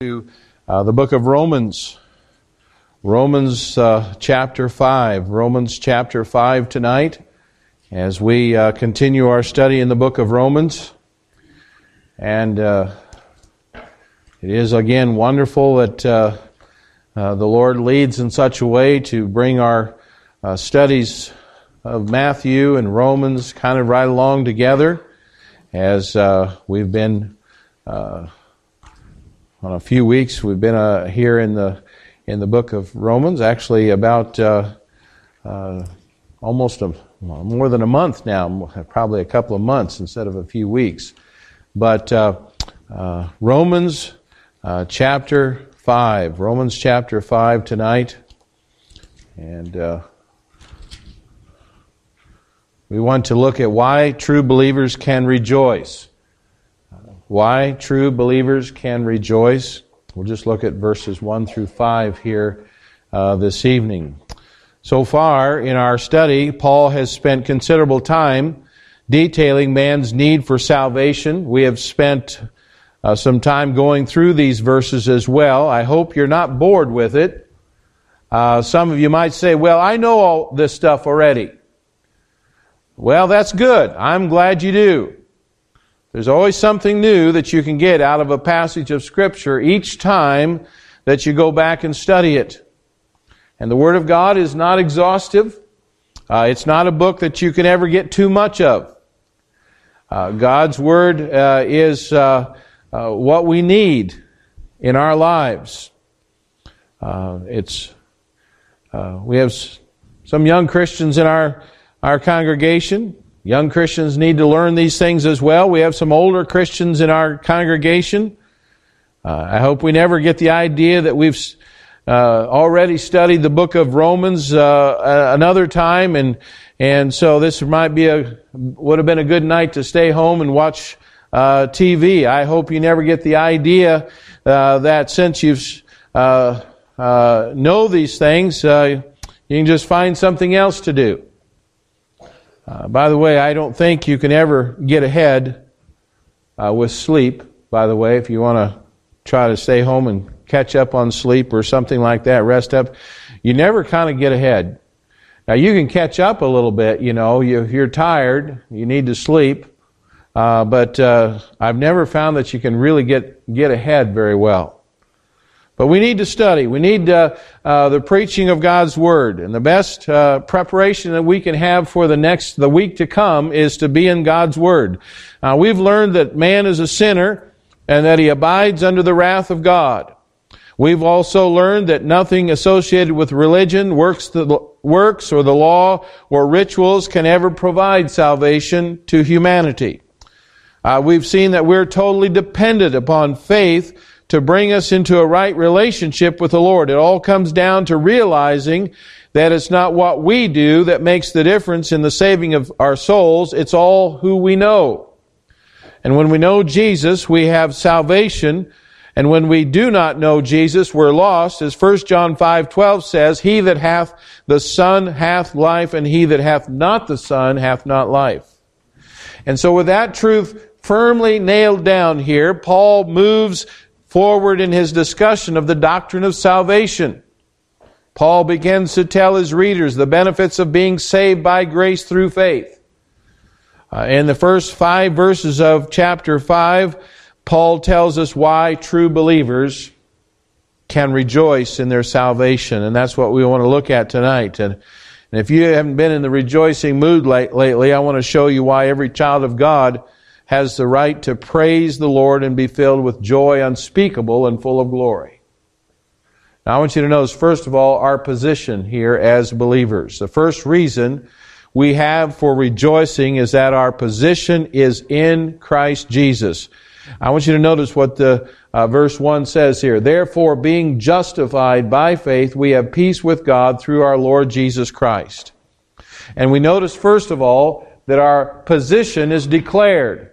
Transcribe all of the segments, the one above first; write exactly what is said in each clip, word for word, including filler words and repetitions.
to uh, the book of Romans. Romans uh, chapter five. Romans chapter five tonight as we uh, continue our study in the book of Romans. And uh, it is again wonderful that uh, uh, the Lord leads in such a way to bring our uh, studies of Matthew and Romans kind of right along together as uh, we've been uh, on a few weeks. We've been uh, here in the in the book of Romans, actually about uh, uh, almost a, well, more than a month now, probably a couple of months instead of a few weeks. But uh, uh, Romans uh, chapter five, Romans chapter five tonight, and uh, we want to look at why true believers can rejoice. Why true believers can rejoice. We'll just look at verses one through five here uh, this evening. So far in our study, Paul has spent considerable time detailing man's need for salvation. We have spent uh, some time going through these verses as well. I hope you're not bored with it. Uh, some of you might say, well, I know all this stuff already. Well, that's good. I'm glad you do. There's always something new that you can get out of a passage of Scripture each time that you go back and study it. And the Word of God is not exhaustive. Uh, it's not a book that you can ever get too much of. Uh, God's Word uh, is uh, uh, what we need in our lives. Uh, it's uh, we have some young Christians in our our congregation. Young Christians need to learn these things as well. We have some older Christians in our congregation. Uh, I hope we never get the idea that we've uh, already studied the book of Romans uh, another time, and and so this might be a would have been a good night to stay home and watch uh, T V. I hope you never get the idea uh, that since you've uh, uh, know these things, uh, you can just find something else to do. Uh, by the way, I don't think you can ever get ahead uh, with sleep, by the way, if you want to try to stay home and catch up on sleep or something like that, rest up. You never kind of get ahead. Now, you can catch up a little bit, you know, you, you're tired, you need to sleep, uh, but uh, I've never found that you can really get, get ahead very well. But we need to study. We need uh, uh, the preaching of God's Word. And the best uh, preparation that we can have for the next, the week to come is to be in God's Word. Uh, we've learned that man is a sinner and that he abides under the wrath of God. We've also learned that nothing associated with religion, works, the, works or the law or rituals can ever provide salvation to humanity. Uh, we've seen that we're totally dependent upon faith to bring us into a right relationship with the Lord. It all comes down to realizing that it's not what we do that makes the difference in the saving of our souls. It's all who we know. And when we know Jesus, we have salvation. And when we do not know Jesus, we're lost. As First John five twelve says, he that hath the Son hath life, and he that hath not the Son hath not life. And so with that truth firmly nailed down here, Paul moves forward in his discussion of the doctrine of salvation. Paul begins to tell his readers the benefits of being saved by grace through faith. Uh, in the first five verses of chapter five, Paul tells us why true believers can rejoice in their salvation. And that's what we want to look at tonight. And, and if you haven't been in the rejoicing mood late, lately, I want to show you why every child of God has the right to praise the Lord and be filled with joy unspeakable and full of glory. Now I want you to notice, first of all, our position here as believers. The first reason we have for rejoicing is that our position is in Christ Jesus. I want you to notice what the uh, verse one says here. Therefore, being justified by faith, we have peace with God through our Lord Jesus Christ. And we notice, first of all, that our position is declared.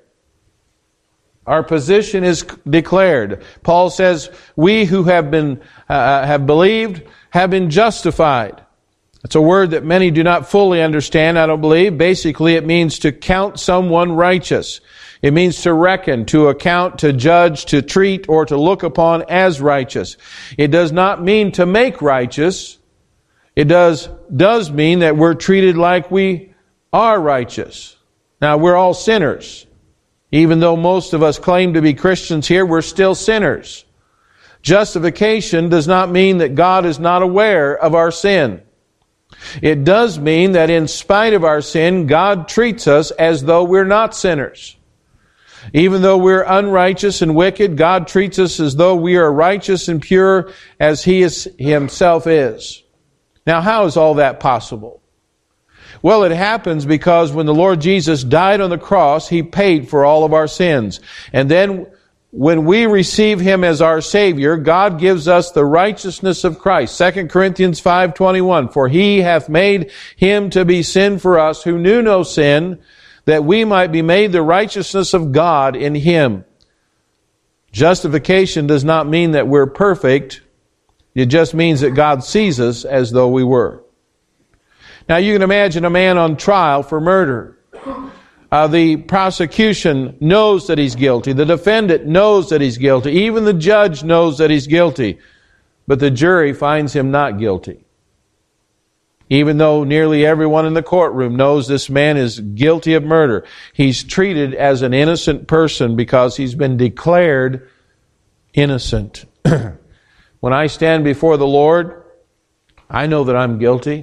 Our position is declared. Paul says, we who have been, uh, have believed, have been justified. It's a word that many do not fully understand, I don't believe. Basically, it means to count someone righteous. It means to reckon, to account, to judge, to treat, or to look upon as righteous. It does not mean to make righteous. It does, does mean that we're treated like we are righteous. Now, we're all sinners. Even though most of us claim to be Christians here, we're still sinners. Justification does not mean that God is not aware of our sin. It does mean that in spite of our sin, God treats us as though we're not sinners. Even though we're unrighteous and wicked, God treats us as though we are righteous and pure as He is, Himself is. Now, how is all that possible? Well, it happens because when the Lord Jesus died on the cross, He paid for all of our sins. And then when we receive Him as our Savior, God gives us the righteousness of Christ. Second Corinthians five twenty-one, for He hath made Him to be sin for us who knew no sin, that we might be made the righteousness of God in Him. Justification does not mean that we're perfect. It just means that God sees us as though we were. Now you can imagine a man on trial for murder. Uh, the prosecution knows that he's guilty. The defendant knows that he's guilty. Even the judge knows that he's guilty. But the jury finds him not guilty. Even though nearly everyone in the courtroom knows this man is guilty of murder, he's treated as an innocent person because he's been declared innocent. When I stand before the Lord, I know that I'm guilty.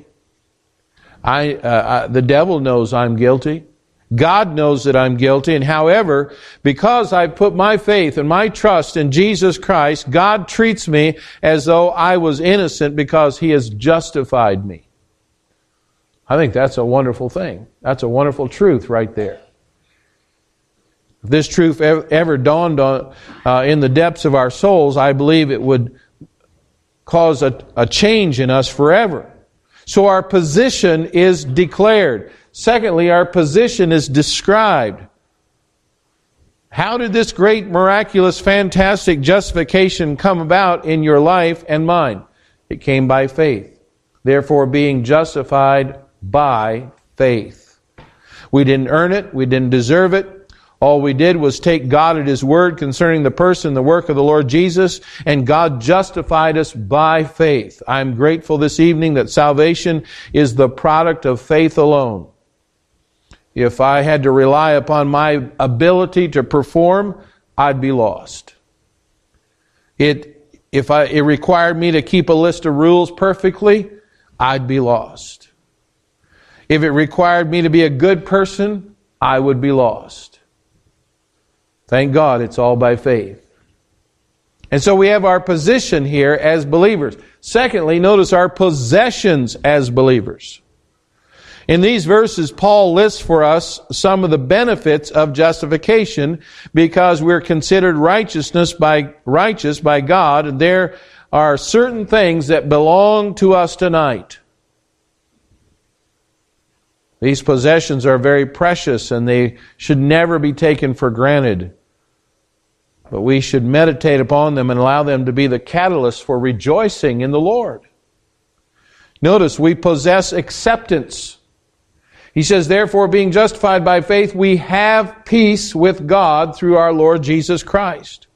I, uh, I, the devil knows I'm guilty. God knows that I'm guilty. And however, because I put my faith and my trust in Jesus Christ, God treats me as though I was innocent because He has justified me. I think that's a wonderful thing. That's a wonderful truth right there. If this truth ever, ever dawned on uh, in the depths of our souls, I believe it would cause a, a change in us forever. So our position is declared. Secondly, our position is described. How did this great, miraculous, fantastic justification come about in your life and mine? It came by faith. Therefore, being justified by faith. We didn't earn it. We didn't deserve it. All we did was take God at His word concerning the person, the work of the Lord Jesus, and God justified us by faith. I'm grateful this evening that salvation is the product of faith alone. If I had to rely upon my ability to perform, I'd be lost. It, if I, it required me to keep a list of rules perfectly, I'd be lost. If it required me to be a good person, I would be lost. Thank God it's all by faith. And so we have our position here as believers. Secondly, notice our possessions as believers. In these verses, Paul lists for us some of the benefits of justification because we're considered righteousness by, righteous by God, and there are certain things that belong to us tonight. These possessions are very precious and they should never be taken for granted. But we should meditate upon them and allow them to be the catalyst for rejoicing in the Lord. Notice, we possess acceptance. He says, therefore, being justified by faith, we have peace with God through our Lord Jesus Christ.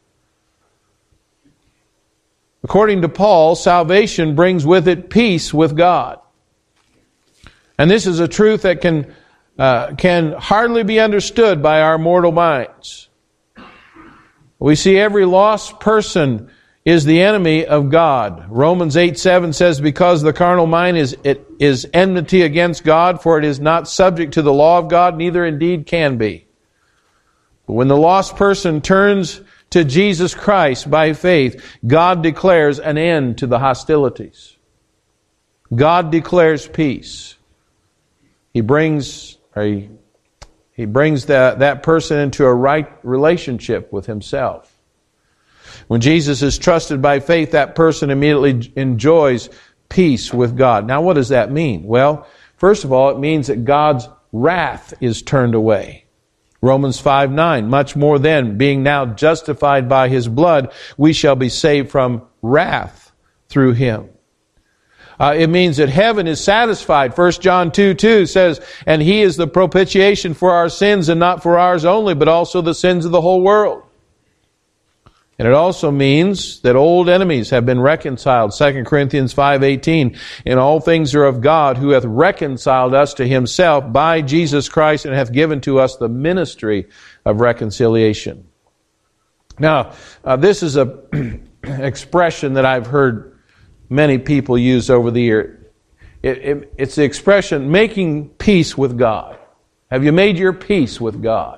According to Paul, salvation brings with it peace with God. And this is a truth that can, uh, can hardly be understood by our mortal minds. We see every lost person is the enemy of God. Romans eight seven says, because the carnal mind is, it is enmity against God, for it is not subject to the law of God, neither indeed can be. But when the lost person turns to Jesus Christ by faith, God declares an end to the hostilities. God declares peace. He brings, or he, he brings that, that person into a right relationship with Himself. When Jesus is trusted by faith, that person immediately enjoys peace with God. Now, what does that mean? Well, first of all, it means that God's wrath is turned away. Romans five nine, much more then, being now justified by His blood, we shall be saved from wrath through Him. Uh, it means that heaven is satisfied. First John two two says, and He is the propitiation for our sins, and not for ours only, but also the sins of the whole world. And it also means that old enemies have been reconciled. Second Corinthians five eighteen, and all things are of God, who hath reconciled us to Himself by Jesus Christ, and hath given to us the ministry of reconciliation. Now, uh, this is a expression that I've heard many people use over the year. It, it, it's the expression, making peace with God. Have you made your peace with God?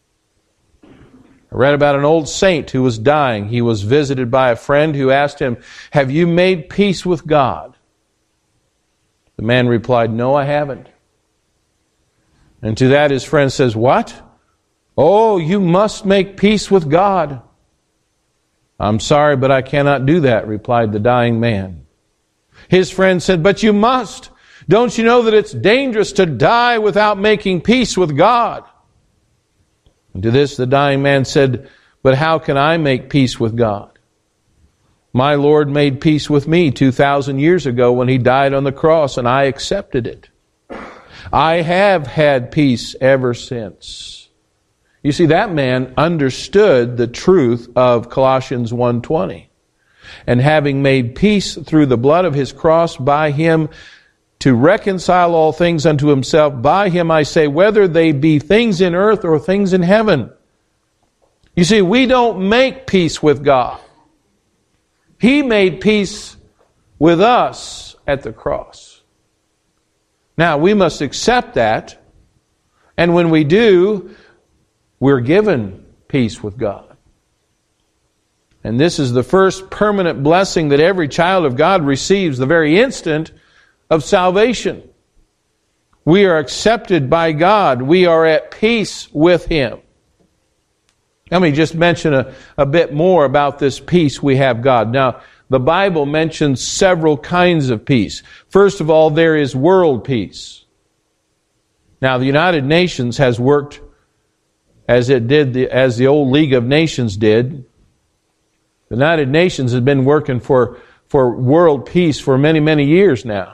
I read about an old saint who was dying. He was visited by a friend who asked him, have you made peace with God? The man replied, no, I haven't. And to that his friend says, what? Oh, you must make peace with God. I'm sorry, but I cannot do that, replied the dying man. His friend said, but you must. Don't you know that it's dangerous to die without making peace with God? And to this the dying man said, but how can I make peace with God? My Lord made peace with me two thousand years ago when He died on the cross, and I accepted it. I have had peace ever since. You see, that man understood the truth of Colossians one twenty. And having made peace through the blood of His cross, by Him to reconcile all things unto Himself, by Him I say, whether they be things in earth or things in heaven. You see, we don't make peace with God. He made peace with us at the cross. Now, we must accept that, and when we do, we're given peace with God. And this is the first permanent blessing that every child of God receives the very instant of salvation. We are accepted by God. We are at peace with Him. Let me just mention a, a bit more about this peace we have God. Now, the Bible mentions several kinds of peace. First of all, there is world peace. Now, the United Nations has worked as it did, the, as the old League of Nations did. The United Nations has been working for, for world peace for many, many years now.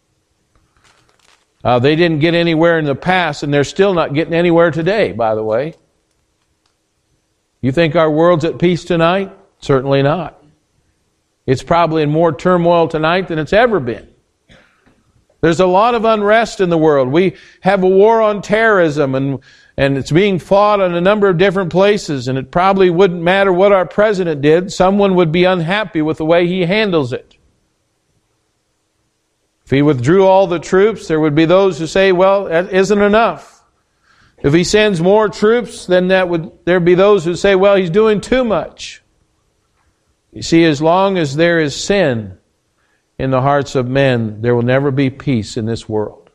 Uh, they didn't get anywhere in the past, and they're still not getting anywhere today, by the way. You think our world's at peace tonight? Certainly not. It's probably in more turmoil tonight than it's ever been. There's a lot of unrest in the world. We have a war on terrorism, and, and it's being fought in a number of different places, and it probably wouldn't matter what our president did. Someone would be unhappy with the way he handles it. If he withdrew all the troops, there would be those who say, well, that isn't enough. If he sends more troops, then that would there'd be those who say, well, he's doing too much. You see, as long as there is sin in the hearts of men, there will never be peace in this world.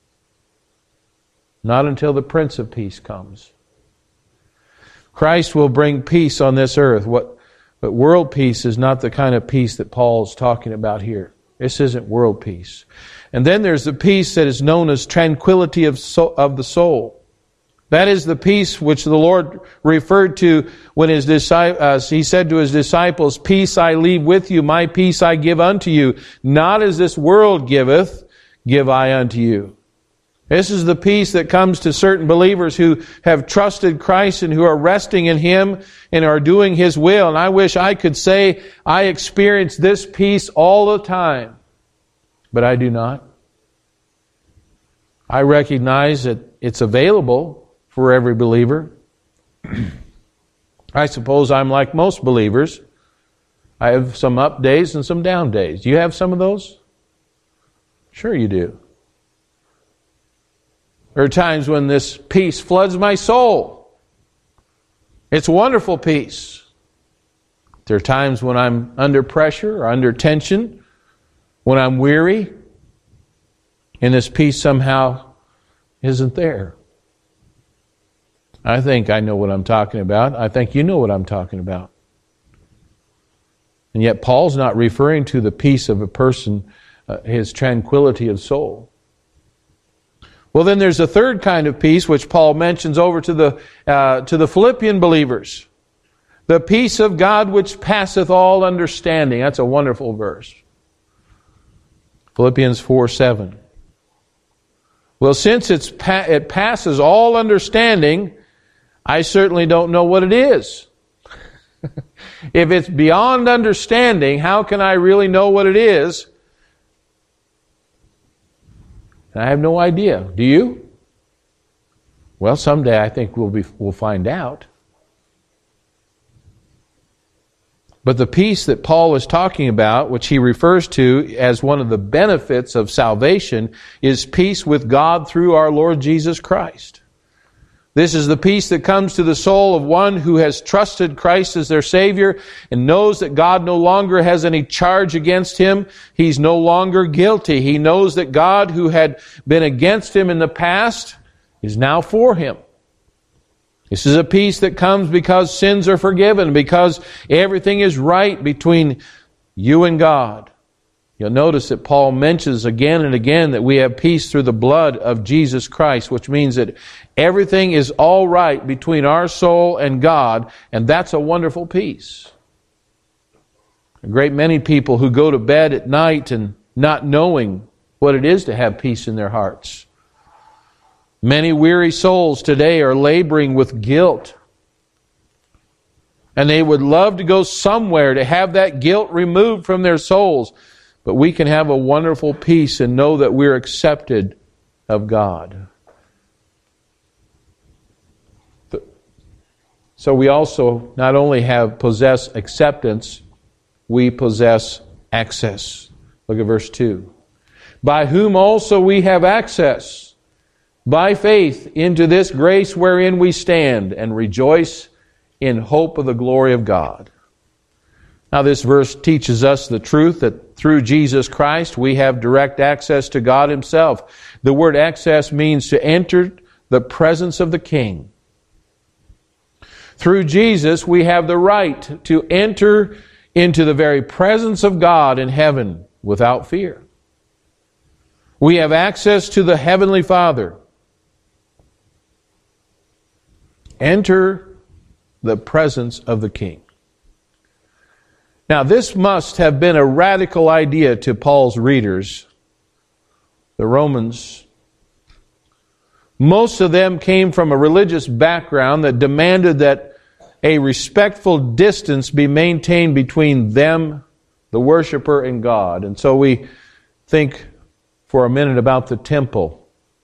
Not until the Prince of Peace comes. Christ will bring peace on this earth. What, but world peace is not the kind of peace that Paul's talking about here. This isn't world peace. And then there's the peace that is known as tranquility of, so, of the soul. That is the peace which the Lord referred to when his uh, He said to His disciples, peace I leave with you, my peace I give unto you. Not as this world giveth, give I unto you. This is the peace that comes to certain believers who have trusted Christ and who are resting in Him and are doing His will. And I wish I could say I experience this peace all the time, but I do not. I recognize that it's available for every believer. I suppose I'm like most believers. I have some up days and some down days. Do you have some of those? Sure you do. There are times when this peace floods my soul. It's wonderful peace. There are times when I'm under pressure or under tension, when I'm weary, and this peace somehow isn't there. I think I know what I'm talking about. I think you know what I'm talking about. And yet Paul's not referring to the peace of a person, uh, his tranquility of soul. Well, then there's a third kind of peace which Paul mentions over to the uh, to the Philippian believers. The peace of God which passeth all understanding. That's a wonderful verse. Philippians four seven. Well, since it's pa- it passes all understanding, I certainly don't know what it is. If it's beyond understanding, how can I really know what it is? And I have no idea. Do you? Well, someday I think we'll be we'll find out. But the peace that Paul is talking about, which he refers to as one of the benefits of salvation, is peace with God through our Lord Jesus Christ. This is the peace that comes to the soul of one who has trusted Christ as their Savior and knows that God no longer has any charge against him. He's no longer guilty. He knows that God, who had been against him in the past, is now for him. This is a peace that comes because sins are forgiven, because everything is right between you and God. You'll notice that Paul mentions again and again that we have peace through the blood of Jesus Christ, which means that everything is all right between our soul and God, and that's a wonderful peace. A great many people who go to bed at night and not knowing what it is to have peace in their hearts. Many weary souls today are laboring with guilt. And they would love to go somewhere to have that guilt removed from their souls. But we can have a wonderful peace and know that we're accepted of God. So we also not only have possess acceptance, we possess access. Look at verse two. By whom also we have access by faith into this grace wherein we stand and rejoice in hope of the glory of God. Now this verse teaches us the truth that through Jesus Christ we have direct access to God Himself. The word access means to enter the presence of the King. Through Jesus we have the right to enter into the very presence of God in heaven without fear. We have access to the Heavenly Father. Enter the presence of the King. Now, this must have been a radical idea to Paul's readers, the Romans. Most of them came from a religious background that demanded that a respectful distance be maintained between them, the worshiper, and God. And so we think for a minute about the temple.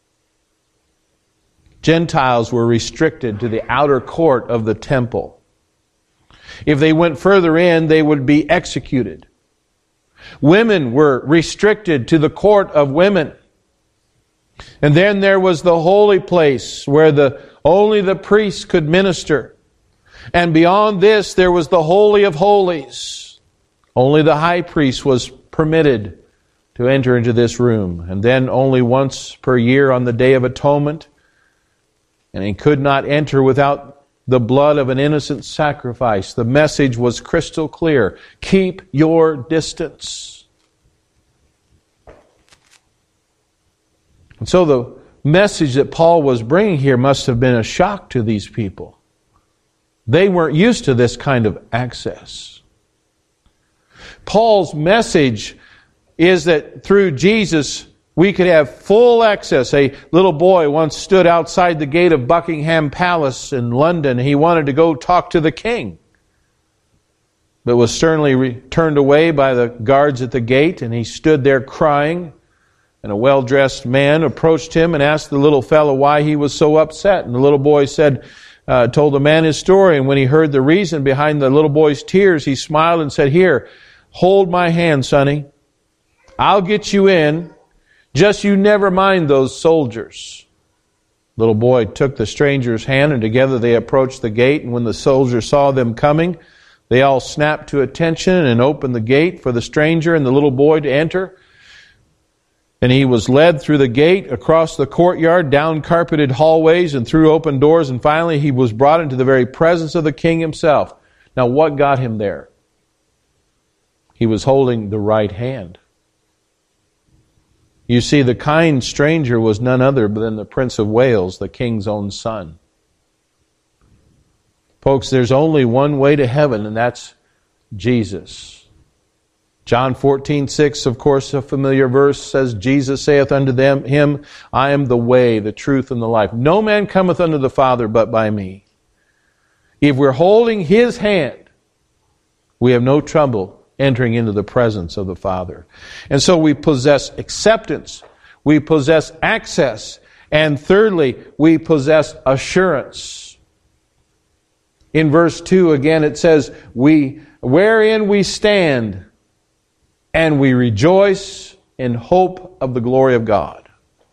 Gentiles were restricted to the outer court of the temple. If they went further in, they would be executed. Women were restricted to the court of women. And then there was the holy place where the only the priests could minister. And beyond this, there was the Holy of Holies. Only the high priest was permitted to enter into this room. And then only once per year on the Day of Atonement. And he could not enter without the blood of an innocent sacrifice. The message was crystal clear. Keep your distance. And so the message that Paul was bringing here must have been a shock to these people. They weren't used to this kind of access. Paul's message is that through Jesus we could have full access. A little boy once stood outside the gate of Buckingham Palace in London. He wanted to go talk to the king, but was sternly re- turned away by the guards at the gate, and he stood there crying. And a well-dressed man approached him and asked the little fellow why he was so upset. And the little boy said, uh, told the man his story. And when he heard the reason behind the little boy's tears, he smiled and said, "Here, hold my hand, sonny. I'll get you in. Just you never mind those soldiers." Little boy took the stranger's hand, and together they approached the gate. And when the soldiers saw them coming, they all snapped to attention and opened the gate for the stranger and the little boy to enter. And he was led through the gate, across the courtyard, down carpeted hallways, and through open doors. And finally he was brought into the very presence of the king himself. Now what got him there? He was holding the right hand. You see, the kind stranger was none other than the Prince of Wales, the king's own son. Folks, there's only one way to heaven, and that's Jesus. John fourteen six, of course, a familiar verse, says, Jesus saith unto them, him, I am the way, the truth, and the life. No man cometh unto the Father but by me. If we're holding His hand, we have no trouble entering into the presence of the Father. And so we possess acceptance, we possess access, and thirdly, we possess assurance. In verse two, again, it says, "We wherein we stand, and we rejoice in hope of the glory of God."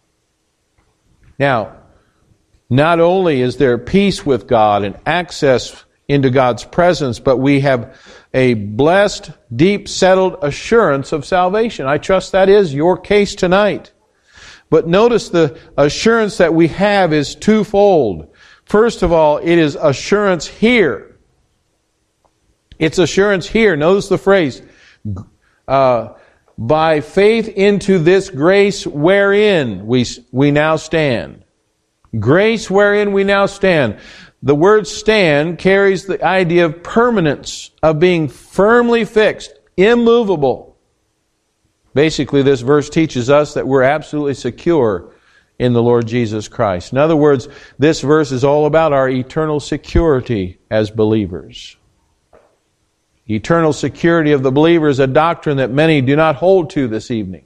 Now, not only is there peace with God and access into God's presence, but we have a blessed, deep, settled assurance of salvation. I trust that is your case tonight. But notice the assurance that we have is twofold. First of all, it is assurance here. It's assurance here. Notice the phrase, uh, by faith into this grace wherein we, we now stand. Grace wherein we now stand. The word stand carries the idea of permanence, of being firmly fixed, immovable. Basically, this verse teaches us that we're absolutely secure in the Lord Jesus Christ. In other words, this verse is all about our eternal security as believers. Eternal security of the believer is a doctrine that many do not hold to this evening.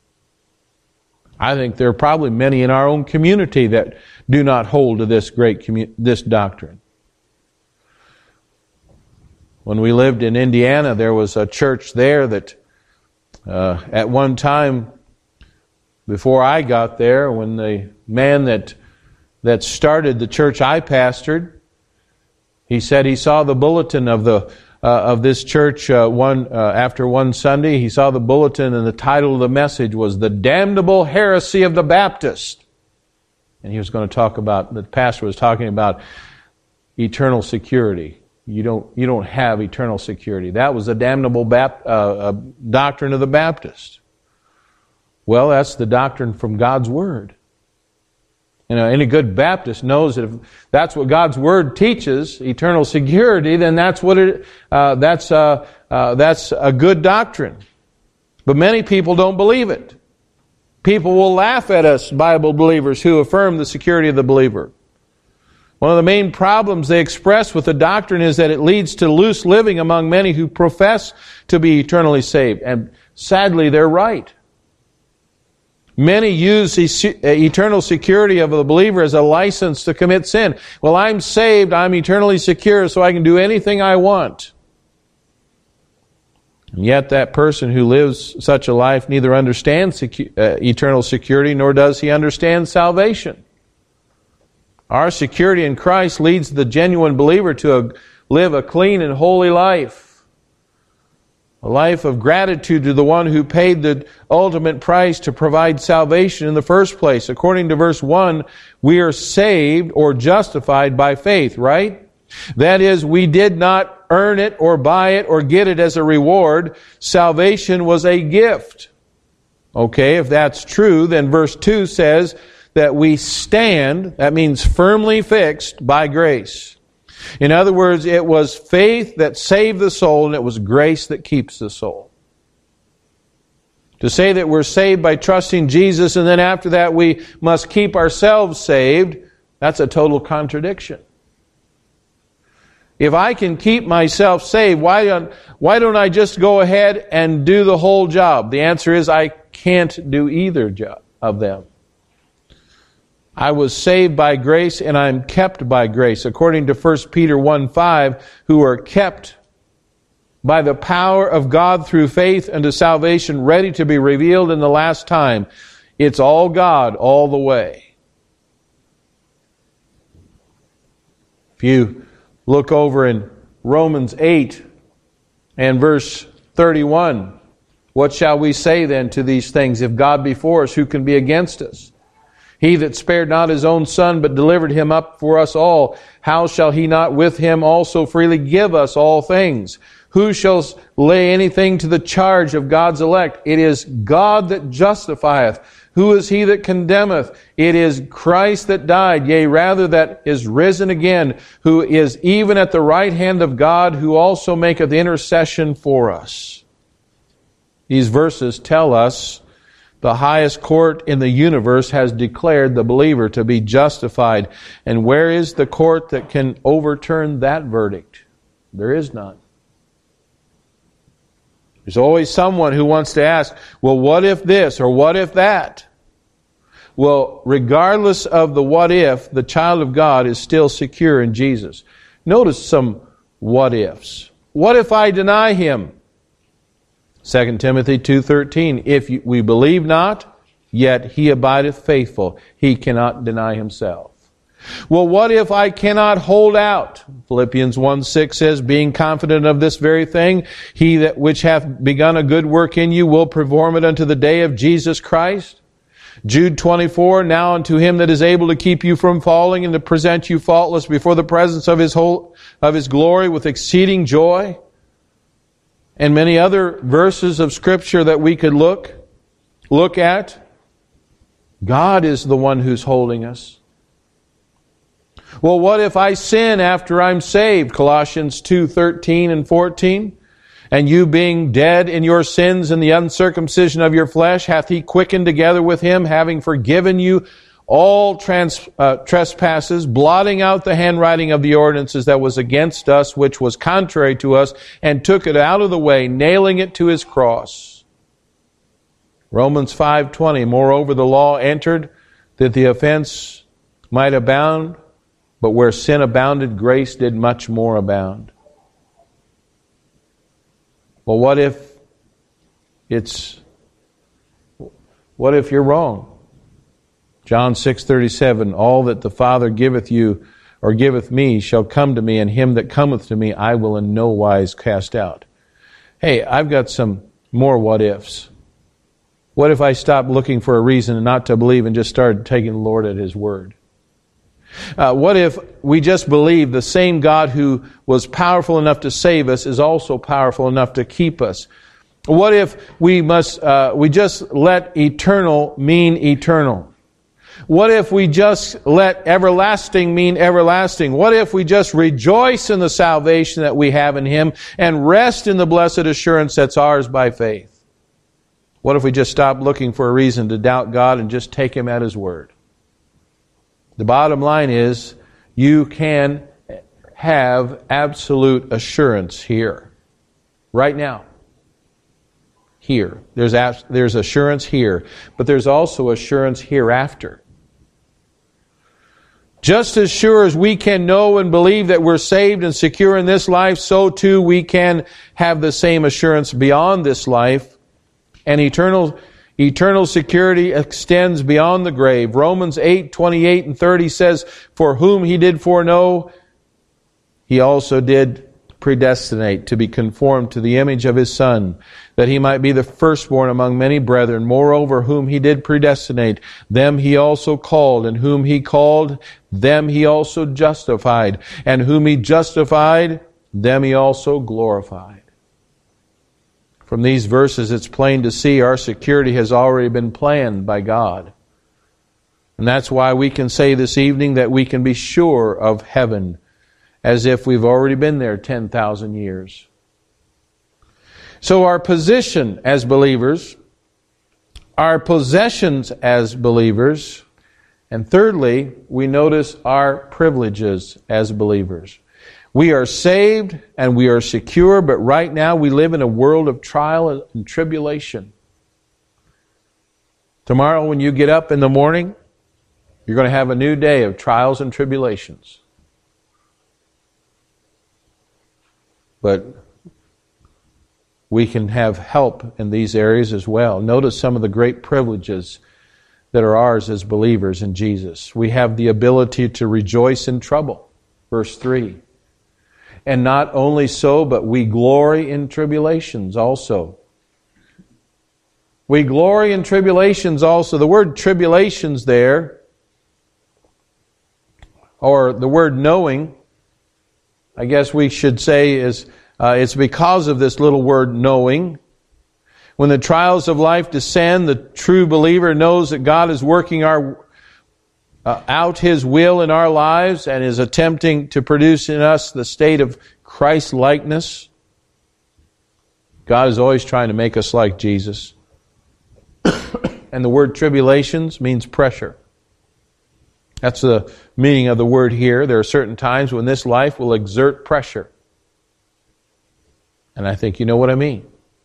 I think there are probably many in our own community that do not hold to this great commu- this doctrine. When we lived in Indiana, there was a church there that uh, at one time, before I got there, when the man that that started the church I pastored, he said he saw the bulletin of the Uh, of this church uh, one uh, after one Sunday. He saw the bulletin, and the title of the message was "The Damnable Heresy of the Baptist." And he was going to talk about, the pastor was talking about eternal security. You don't you don't have eternal security. That was the damnable Bap- uh, uh, doctrine of the Baptist. Well, that's the doctrine from God's Word. You know, any good Baptist knows that if that's what God's Word teaches, eternal security, then that's what it. Uh, that's uh, uh, that's a good doctrine. But many people don't believe it. People will laugh at us, Bible believers, who affirm the security of the believer. One of the main problems they express with the doctrine is that it leads to loose living among many who profess to be eternally saved, and sadly, they're right. Many use eternal security of the believer as a license to commit sin. Well, I'm saved, I'm eternally secure, so I can do anything I want. And yet that person who lives such a life neither understands secu- uh, eternal security, nor does he understand salvation. Our security in Christ leads the genuine believer to a, live a clean and holy life. A life of gratitude to the one who paid the ultimate price to provide salvation in the first place. According to verse one, we are saved or justified by faith, right? That is, we did not earn it or buy it or get it as a reward. Salvation was a gift. Okay, if that's true, then verse two says that we stand, that means firmly fixed, by grace. In other words, it was faith that saved the soul, and it was grace that keeps the soul. To say that we're saved by trusting Jesus, and then after that we must keep ourselves saved, that's a total contradiction. If I can keep myself saved, why don't, why don't I just go ahead and do the whole job? The answer is I can't do either job of them. I was saved by grace and I'm kept by grace. According to First Peter one five, who are kept by the power of God through faith unto salvation, ready to be revealed in the last time. It's all God all the way. If you look over in Romans eight and verse thirty-one, what shall we say then to these things? If God be for us, who can be against us? He that spared not his own Son, but delivered him up for us all, how shall he not with him also freely give us all things? Who shall lay anything to the charge of God's elect? It is God that justifieth. Who is he that condemneth? It is Christ that died, yea, rather that is risen again, who is even at the right hand of God, who also maketh intercession for us. These verses tell us the highest court in the universe has declared the believer to be justified. And where is the court that can overturn that verdict? There is none. There's always someone who wants to ask, well, what if this or what if that? Well, regardless of the what if, the child of God is still secure in Jesus. Notice some what ifs. What if I deny Him? Second Timothy two thirteen, if we believe not, yet He abideth faithful. He cannot deny Himself. Well, what if I cannot hold out? Philippians one six says, being confident of this very thing, He that which hath begun a good work in you will perform it unto the day of Jesus Christ. Jude twenty-four, now unto Him that is able to keep you from falling and to present you faultless before the presence of His whole, of His glory with exceeding joy. And many other verses of Scripture that we could look, look at. God is the one who's holding us. Well, what if I sin after I'm saved? Colossians two thirteen and fourteen. And you being dead in your sins and the uncircumcision of your flesh, hath He quickened together with Him, having forgiven you all trans, uh, trespasses, blotting out the handwriting of the ordinances that was against us, which was contrary to us, and took it out of the way, nailing it to His cross. Romans five twenty, moreover the law entered that the offense might abound, but where sin abounded, grace did much more abound. Well, what if it's, what if you're wrong? John six thirty-seven, all that the Father giveth you, or giveth me, shall come to me, and him that cometh to me I will in no wise cast out. Hey, I've got some more what ifs. What if I stopped looking for a reason not to believe and just started taking the Lord at His word? Uh, what if we just believe the same God who was powerful enough to save us is also powerful enough to keep us? What if we must uh, we just let eternal mean eternal? What if we just let everlasting mean everlasting? What if we just rejoice in the salvation that we have in Him and rest in the blessed assurance that's ours by faith? What if we just stop looking for a reason to doubt God and just take Him at His word? The bottom line is, you can have absolute assurance here. Right now. Here. There's, there's assurance here. But there's also assurance hereafter. Just as sure as we can know and believe that we're saved and secure in this life, so too we can have the same assurance beyond this life. And eternal, eternal security extends beyond the grave. Romans eight twenty-eight and thirty says, for whom He did foreknow, He also did predestinate to be conformed to the image of His Son, that He might be the firstborn among many brethren. Moreover, whom He did predestinate, them He also called, and whom He called, them He also justified, and whom He justified, them He also glorified. From these verses, it's plain to see our security has already been planned by God. And that's why we can say this evening that we can be sure of heaven, as if we've already been there ten thousand years. So our position as believers, our possessions as believers, and thirdly, we notice our privileges as believers. We are saved and we are secure, but right now we live in a world of trial and tribulation. Tomorrow when you get up in the morning, you're going to have a new day of trials and tribulations. But we can have help in these areas as well. Notice some of the great privileges that are ours as believers in Jesus. We have the ability to rejoice in trouble. Verse three. And not only so, but we glory in tribulations also. We glory in tribulations also. The word tribulations there, or the word knowing, I guess we should say is uh, it's because of this little word knowing. When the trials of life descend, the true believer knows that God is working our uh, out His will in our lives and is attempting to produce in us the state of Christ-likeness. God is always trying to make us like Jesus. And the word tribulations means pressure. That's the meaning of the word here. There are certain times when this life will exert pressure. And I think you know what I mean.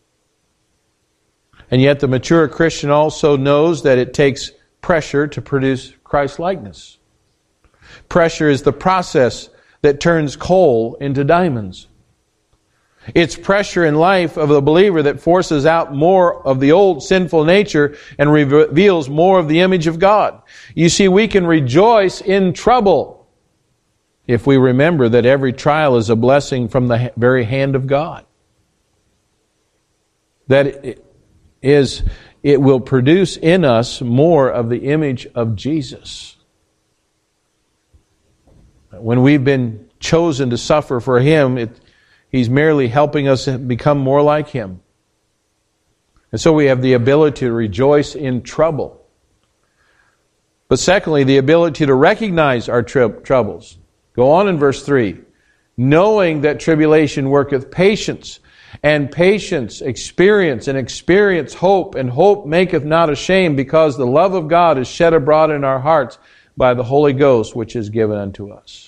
And yet the mature Christian also knows that it takes pressure to produce Christ-likeness. Pressure is the process that turns coal into diamonds. It's pressure in life of the believer that forces out more of the old sinful nature and reveals more of the image of God. You see, we can rejoice in trouble if we remember that every trial is a blessing from the very hand of God. That it is, it will produce in us more of the image of Jesus. When we've been chosen to suffer for Him, it He's merely helping us become more like Him. And so we have the ability to rejoice in trouble. But secondly, the ability to recognize our tri- troubles. Go on in verse three. Knowing that tribulation worketh patience, and patience experience, and experience hope, and hope maketh not ashamed, because the love of God is shed abroad in our hearts by the Holy Ghost, which is given unto us.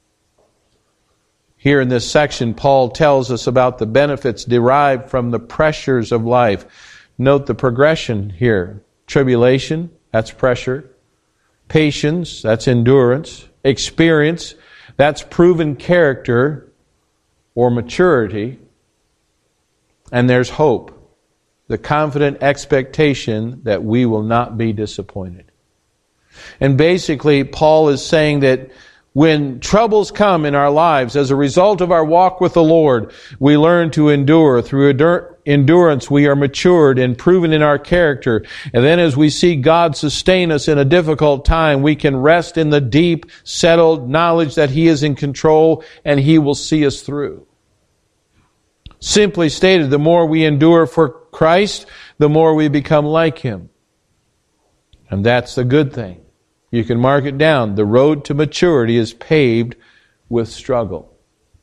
Here in this section, Paul tells us about the benefits derived from the pressures of life. Note the progression here. Tribulation, that's pressure. Patience, that's endurance. Experience, that's proven character or maturity. And there's hope, the confident expectation that we will not be disappointed. And basically, Paul is saying that when troubles come in our lives as a result of our walk with the Lord, we learn to endure. Through endurance, we are matured and proven in our character. And then as we see God sustain us in a difficult time, we can rest in the deep, settled knowledge that He is in control and He will see us through. Simply stated, the more we endure for Christ, the more we become like Him. And that's the good thing. You can mark it down. The road to maturity is paved with struggle.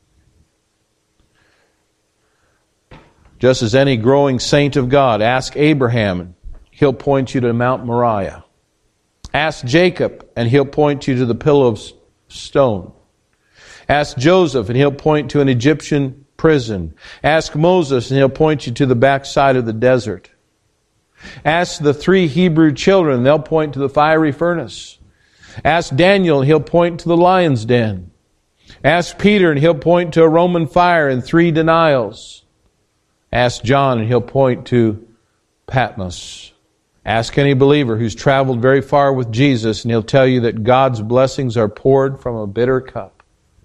Just as any growing saint of God, ask Abraham, and he'll point you to Mount Moriah. Ask Jacob, and he'll point you to the pillow of stone. Ask Joseph, and he'll point to an Egyptian prison. Ask Moses, and he'll point you to the backside of the desert. Ask the three Hebrew children, they'll point to the fiery furnace. Ask Daniel, and he'll point to the lion's den. Ask Peter, and he'll point to a Roman fire and three denials. Ask John, and he'll point to Patmos. Ask any believer who's traveled very far with Jesus, and he'll tell you that God's blessings are poured from a bitter cup.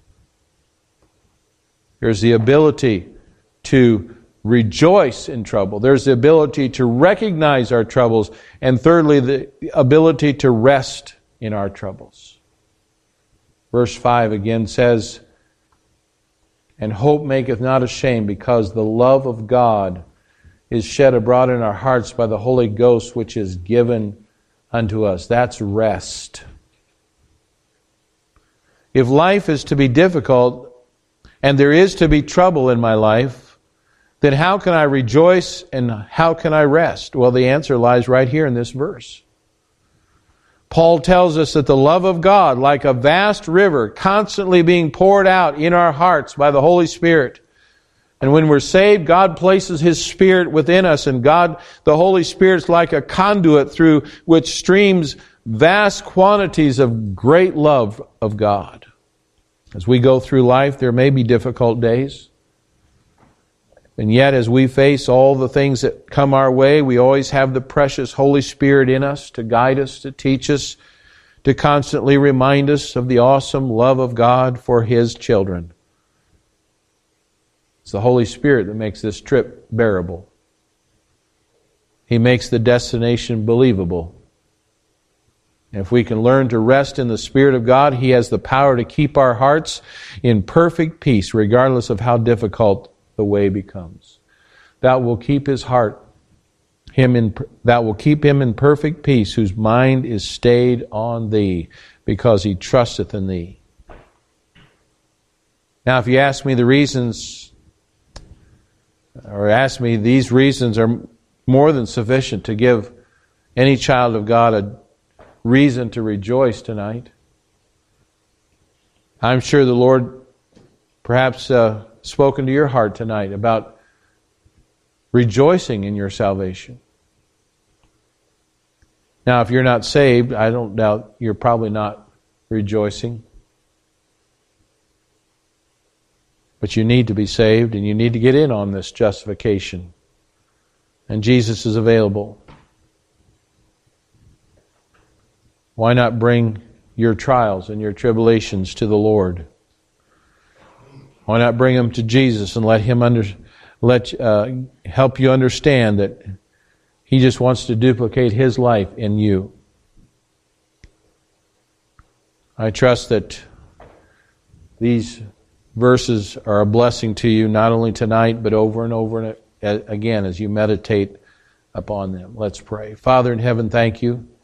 There's the ability to rejoice in trouble. There's the ability to recognize our troubles. And thirdly, the ability to rest in our troubles. Verse five again says, and hope maketh not ashamed, because the love of God is shed abroad in our hearts by the Holy Ghost, which is given unto us. That's rest. If life is to be difficult, and there is to be trouble in my life, then how can I rejoice and how can I rest? Well, the answer lies right here in this verse. Paul tells us that the love of God, like a vast river, constantly being poured out in our hearts by the Holy Spirit. And when we're saved, God places His Spirit within us, and God, the Holy Spirit's like a conduit through which streams vast quantities of great love of God. As we go through life, there may be difficult days. And yet, as we face all the things that come our way, we always have the precious Holy Spirit in us to guide us, to teach us, to constantly remind us of the awesome love of God for His children. It's the Holy Spirit that makes this trip bearable. He makes the destination believable. And if we can learn to rest in the Spirit of God, He has the power to keep our hearts in perfect peace, regardless of how difficult the way becomes. That will keep his heart, him in, that will keep him in perfect peace, whose mind is stayed on Thee, because he trusteth in Thee. Now, if you ask me the reasons or ask me, these reasons are more than sufficient to give any child of God a reason to rejoice tonight. I'm sure the Lord perhaps uh, spoken to your heart tonight about rejoicing in your salvation. Now, if you're not saved, I don't doubt you're probably not rejoicing. But you need to be saved, and you need to get in on this justification. And Jesus is available. Why not bring your trials and your tribulations to the Lord? Why not bring them to Jesus and let Him under, let uh, help you understand that He just wants to duplicate His life in you? I trust that these verses are a blessing to you, not only tonight, but over and over again as you meditate upon them. Let's pray. Father in heaven, thank you